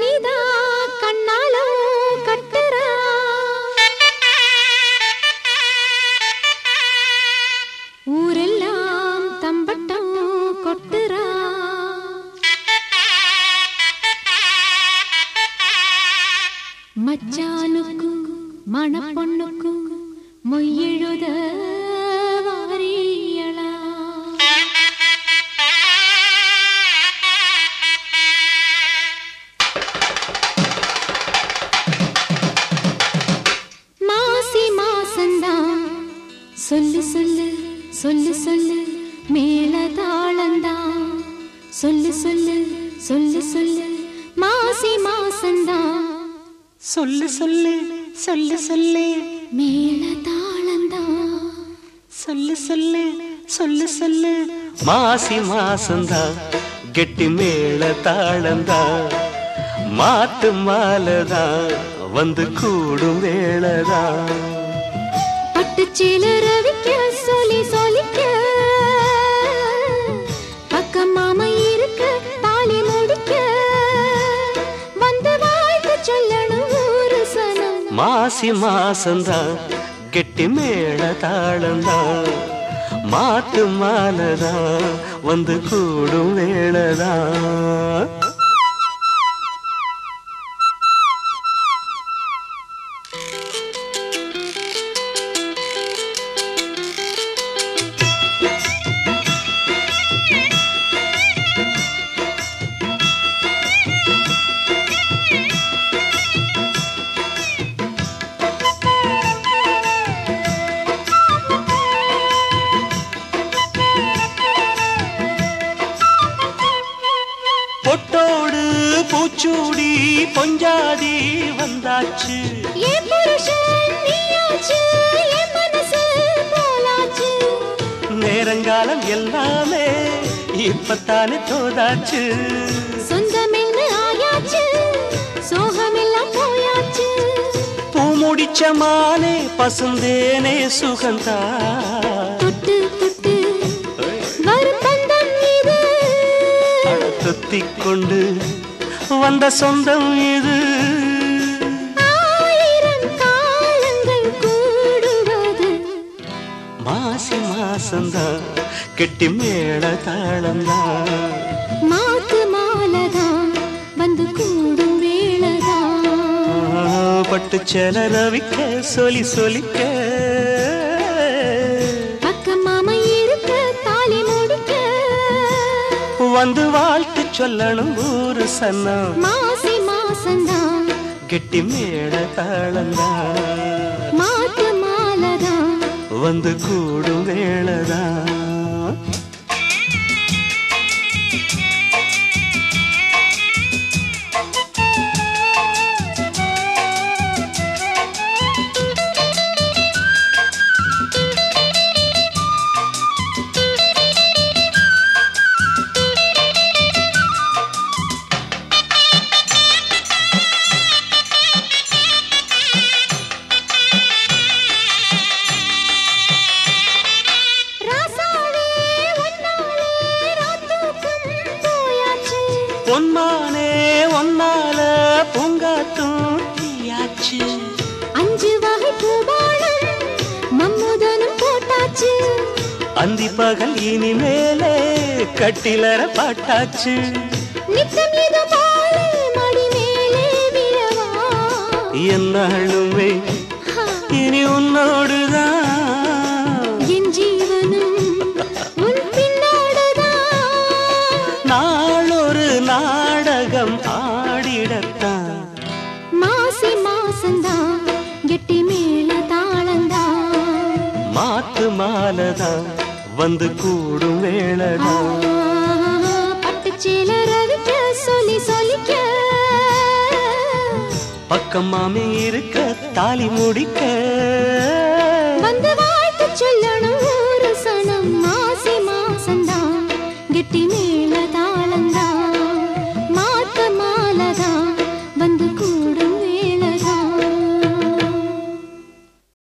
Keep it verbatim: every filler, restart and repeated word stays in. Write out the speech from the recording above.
கும்மிதா கண்ணாலோ கட்டுறா ஊரெல்லாம் தம்பட்டம் கொட்டுறா மச்சானுக்கும் மணப்பொண்ணுக்கும் மொய்யெழுத வாரியளா மாசி மாசந்தான் சொல்லு சொல்லு சொல்லு சொல்லு மேல தாளந்தான் சொல்லு சொல்லு சொல்லு சொல்லு மாசி மாசந்தான் சொல்லு சொல்லு சொல்லு சொல்லு மேல தாளந்தான் சொல்லு சொல்லு சொல்லு சொல்லு மாசி மாசந்தா கெட்டி மேல தாளந்தா மாட்டு மாலதா வந்து கூடும் வேளதா பட்டுச்சீல ரவிக்க சொல்லி சொல்லிக்க பக்கம் மாமா இருக்க தாலி முடிக்க வந்து வாழ்த்து சொல்லணும் ஒரு சனம் மாசி மாசந்தா கெட்டி மேல தாளந்தா மாட்டு மாலதா வந்து கூடும் வேளதா பொட்டோடு பூச்சூடி பொஞ்சாதி வந்தாச்சு ஏ புருஷன் நீயாச்சு ஏ மனசு போலாச்சு நேரங்காலம் எல்லாமே இப்பத்தானே தோதாச்சு சொந்தமென்னு ஆயாச்சு சோகமெல்லாம் போயாச்சு பூ முடிச்ச மானே பசுந்தேனே சுகந்தா தொட்டு தொட்டு வரும் பந்தம் இது தொத்திக் கொண்டு வந்த சொந்தம் இது ஆயிரம் காலங்கள் கூடுவது மாசி மாசந்தா கெட்டி மேல தாளந்தா மாத்து மாலதான் வந்து கூடும் வேளதான் பட்டு செல ரவிக்க சொல்லி சொல்லிக்க பக்கம் மாமா இருக்க தாலி முடிக்க வந்து வாழ்த்து சொல்லணும் ஊரு சன்னம் மாசி மாசந்தான் கெட்டி மேல தாளந்தா மாத்து மாலதான் வந்து கூடும் வேளதா பொன்மானே ஒன்னால பூங்காத்தும் தீயாச்சு அஞ்சு வகை பூபாலம் மம்முதனும் போட்டாச்சு அந்தி பகல் இனிமேலே கட்டிலற பாட்டாச்சு நித்தம் இது போல மடி மேலே விழவா என்னாலுமே இனி உன்னோடுதான் என் ஜீவனும் உன் பின்னோடுதான் நாளொரு நாடகம் ஆடிடத்தான் மாசி மாசந்தான் கெட்டி மேல தாளந்தான் மாத்து மாலதான் வந்து கூடும் வேளதான் பட்டுச்சீல ரவிக்க சொல்லி சொல்லிக்க பக்கம் மாமி இருக்க தாலி முடிக்க வந்து வாழ்த்து சொல்லணும் ஒரு சனம் மாசி